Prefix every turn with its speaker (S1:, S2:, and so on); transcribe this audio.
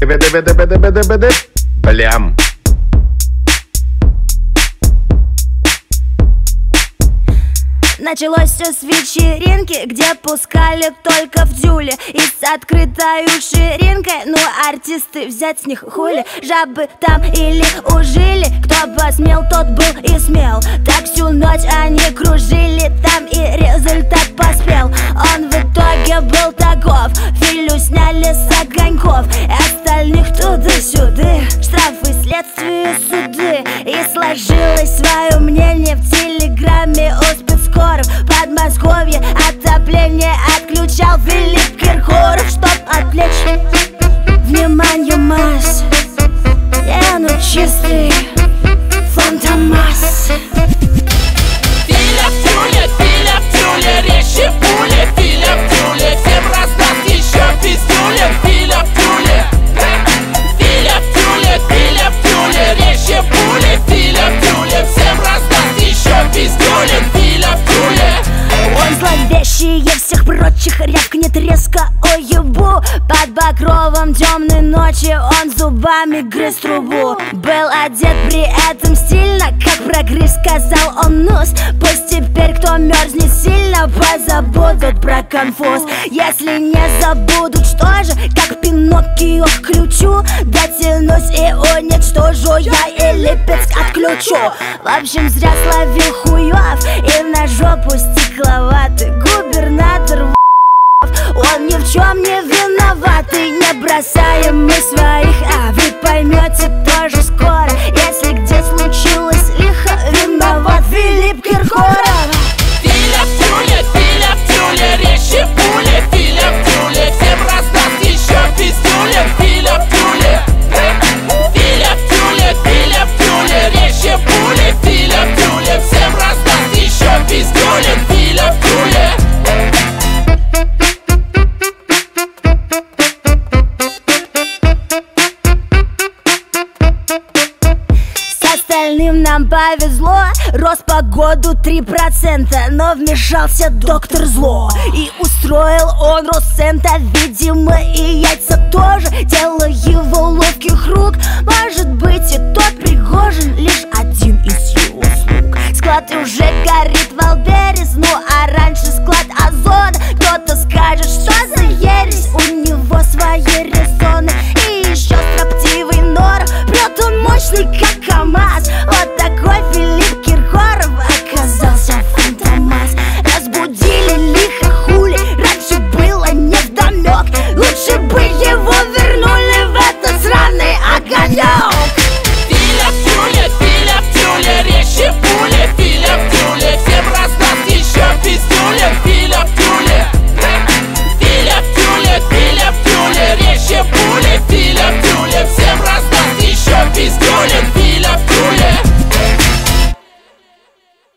S1: Блям.
S2: Началось все с вечеринки, где пускали только в дюле. И с открытой ширинкой, ну артисты взять с них хули. Жабы там или ужили, кто посмел, тот был и смел. Так всю ночь они кружили там, и результат поспел. Он в итоге был таков: Филю сняли с огоньков, и остальных туда-сюда. Штрафы, следствие, суды. И сложилось свое мнение в телеграме у спецскоров. Подмосковье отопление отключал Филипп Киркоров, чтоб отвлечь внимание масс. Ну чистый фантомас.
S3: Филя в тюле, резче пули. Филя в тюле, всем раздаст еще пиздюлин. Филя в тюле, резче пули. Филя в тюле, всем раздаст еще пиздюлин. Филя в тюле.
S2: Он зловещий всех прочих, рявкнет резко, ой ебу. Под покровом темной ночи он зубами грыз трубу. Был одет при этом стильно, как прогрыз, сказал он нус. Пусть теперь, кто мерзнет сильно, позабудут про конфуз. Если не забудут, что же, как Пиноккио к ключу дотянусь и уничтожу я, и Липецк отключу. В общем, зря словил хуев, и на жопу стекловатый губернатор. Он ни в чем не виноват, и не бросаем мы своих, а вы поймете тоже скоро. Если где случилось лихо, виноват Филипп Киркоров.
S3: Филя в тюле, резче пули. Филя в тюле, всем раздаст еще пиздюлин. Филя в тюле, резче пули. Филя в тюле, всем раздаст еще пиздюлин. Филя в тюле.
S2: Остальным нам повезло, рост по году 3%, но вмешался доктор Зло, и устроил он рост цента, видимо, и яйца тоже.